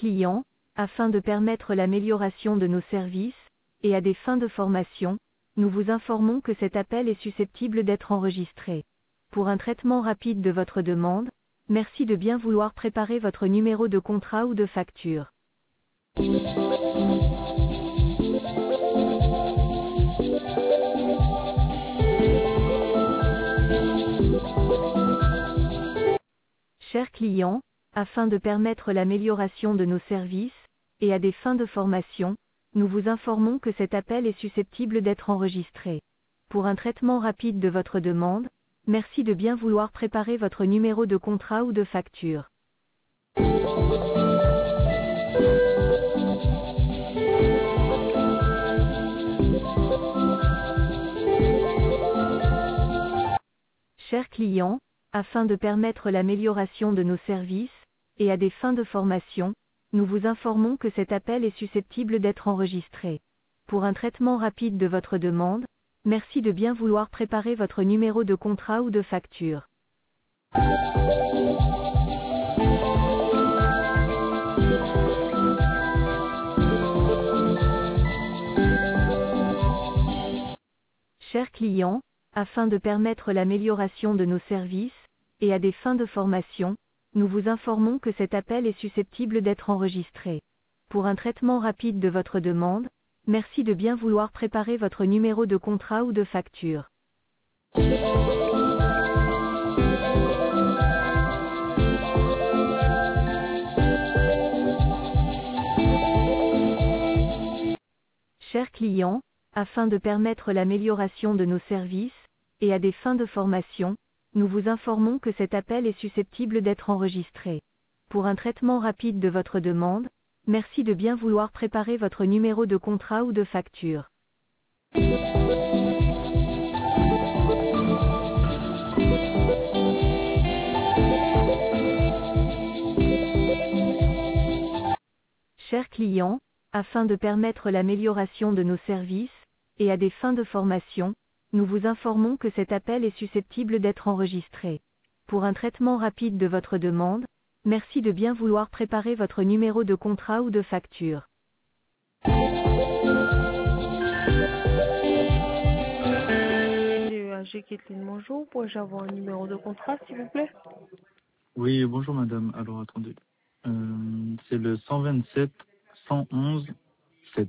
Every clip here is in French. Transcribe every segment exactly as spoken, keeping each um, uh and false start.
client, afin de permettre l'amélioration de nos services, et à des fins de formation, nous vous informons que cet appel est susceptible d'être enregistré. Pour un traitement rapide de votre demande, merci de bien vouloir préparer votre numéro de contrat ou de facture. Chers clients, afin de permettre l'amélioration de nos services, et à des fins de formation, nous vous informons que cet appel est susceptible d'être enregistré. Pour un traitement rapide de votre demande, merci de bien vouloir préparer votre numéro de contrat ou de facture. Chers clients, afin de permettre l'amélioration de nos services, et à des fins de formation, nous vous informons que cet appel est susceptible d'être enregistré. Pour un traitement rapide de votre demande, merci de bien vouloir préparer votre numéro de contrat ou de facture. Chers clients, afin de permettre l'amélioration de nos services, et à des fins de formation, nous vous informons que cet appel est susceptible d'être enregistré. Pour un traitement rapide de votre demande, merci de bien vouloir préparer votre numéro de contrat ou de facture. Chers clients, afin de permettre l'amélioration de nos services, et à des fins de formation, nous vous informons que cet appel est susceptible d'être enregistré. Pour un traitement rapide de votre demande, merci de bien vouloir préparer votre numéro de contrat ou de facture. Chers clients, afin de permettre l'amélioration de nos services, et à des fins de formation, nous vous informons que cet appel est susceptible d'être enregistré. Pour un traitement rapide de votre demande, merci de bien vouloir préparer votre numéro de contrat ou de facture. J'ai Kathleen, bonjour. Pourrais-je avoir un numéro de contrat, s'il vous plaît? Oui, bonjour madame. Alors attendez. Euh, c'est le cent vingt-sept cent onze sept.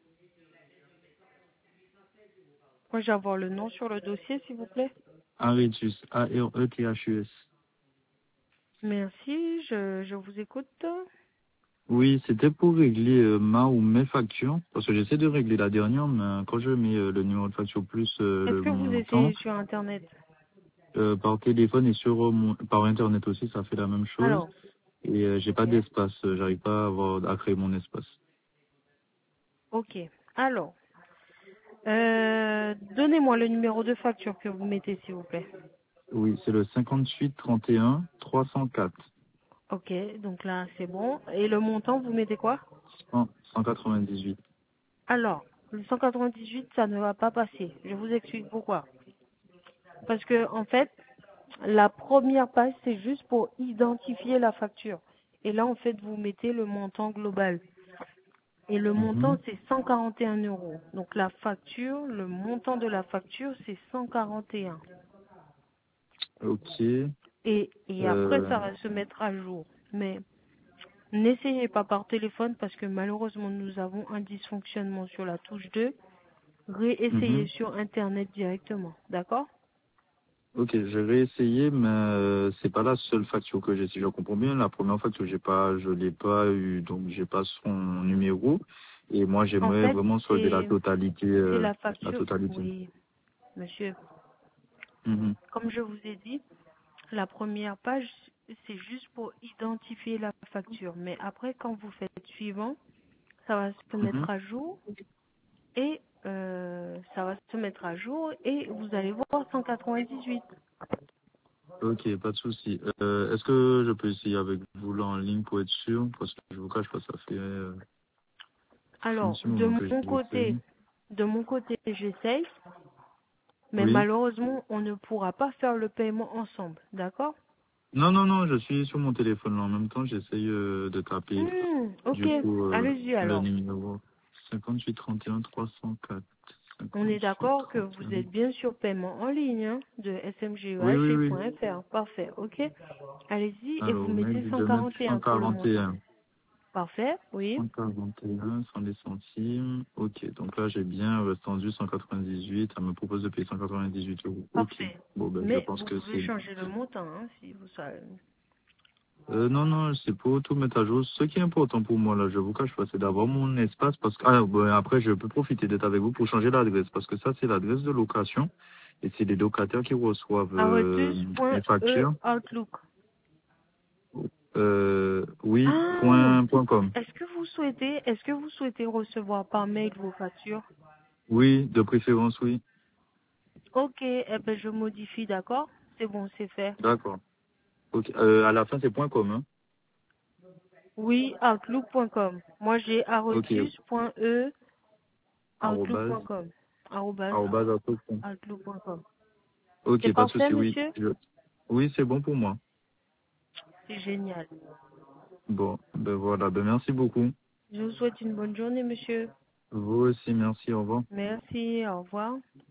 Pourrais-je avoir le nom sur le dossier, s'il vous plaît? Aretus, A R E T H U S. Merci, je, je vous écoute. Oui, c'était pour régler euh, ma ou mes factures. Parce que j'essaie de régler la dernière, mais quand je mets euh, le numéro de facture plus euh, Est-ce le que vous montant, essayez sur Internet? euh, par téléphone et sur euh, mon- par internet aussi, ça fait la même chose. Alors, Et euh, j'ai pas ok. d'espace. euh, J'arrive pas à, avoir, à créer mon espace. Ok. Alors, euh, donnez-moi le numéro de facture que vous mettez, s'il vous plaît. Oui, c'est le cinquante-huit trente et un trois cent quatre. Ok, donc là, c'est bon. Et le montant, vous mettez quoi? cent quatre-vingt-dix-huit. Alors, le cent quatre-vingt-dix-huit, ça ne va pas passer. Je vous explique pourquoi. Parce que, en fait, la première page, c'est juste pour identifier la facture. Et là, en fait, vous mettez le montant global. Et le montant, Mhm. c'est cent quarante et un euros. Donc, la facture, le montant de la facture, c'est cent quarante et un. Ok. Et, et après, Euh, ça va se mettre à jour. Mais n'essayez pas par téléphone parce que malheureusement, nous avons un dysfonctionnement sur la touche deux. Réessayez mhm. sur Internet directement. D'accord? Ok, j'ai réessayé, mais euh, c'est pas la seule facture que j'ai. Si je comprends bien, la première facture, j'ai pas, je l'ai pas eu, donc j'ai pas son numéro. Et moi, En j'aimerais fait, vraiment solder la c'est totalité, c'est euh, la la facture. totalité. Oui, monsieur. Mhm. Comme je vous ai dit, la première page, c'est juste pour identifier la facture. Mais après, quand vous faites suivant, ça va se Mhm. mettre à jour et euh, ça va se mettre à jour et vous allez voir cent quatre-vingt-dix-huit. Ok, pas de souci. Euh, est-ce que je peux essayer avec vous là en ligne pour être sûr? Parce que je vous cache pas, ça fait euh, un Alors, petit de moment que mon côté, j'essaye. de mon côté, j'essaye, mais Oui. malheureusement, on ne pourra pas faire le paiement ensemble, d'accord? Non, non, non, je suis sur mon téléphone là. En même temps, j'essaye euh, de taper. Hmm, ok, Du coup, euh, allez-y le alors. numéro cinquante-huit trente et un trois cent quatre. On est cinquante-huit d'accord que vous trente et un. êtes bien sur paiement en ligne hein, de Oui, oui, oui. smgeh.fr. Parfait, ok. Allez-y et vous Alors, mettez mail cent de mettre quarante et un pour le montant. cent quarante et un. Parfait, oui. cent quarante et un, sans les centimes. Ok, donc là, j'ai bien restendu cent quatre-vingt-dix-huit. Ça me propose de payer cent quatre-vingt-dix-huit euros. Ok. Parfait. Bon, ben, je Mais pense vous que pouvez c'est... changer le montant hein, si vous savez. Euh, non, non, c'est pour tout mettre à jour. Ce qui est important pour moi, là, je vous cache pas, c'est d'avoir mon espace parce que, ah, bon, après, je peux profiter d'être avec vous pour changer l'adresse parce que ça, c'est l'adresse de location et c'est les locataires qui reçoivent euh, les factures. arretus.e-outlook. Euh, oui, Ah, point, point com. est-ce que vous souhaitez, est-ce que vous souhaitez recevoir par mail vos factures? Oui, de préférence, oui. Ok, eh ben je modifie, d'accord? C'est bon, c'est fait. D'accord. Ok. Euh, à la fin, c'est point com, hein. Oui, outlook point com. Moi j'ai Ok. arretus.e Arrobase, outlook.com. Arrobase arrobase, outlook point com. outlook.com. C'est Ok, pas de parfait, souci, oui. monsieur? Je- Oui, c'est bon pour moi. C'est génial. Bon, ben voilà, ben merci beaucoup. Je vous souhaite une bonne journée, monsieur. Vous aussi, merci, au revoir. Merci, au revoir.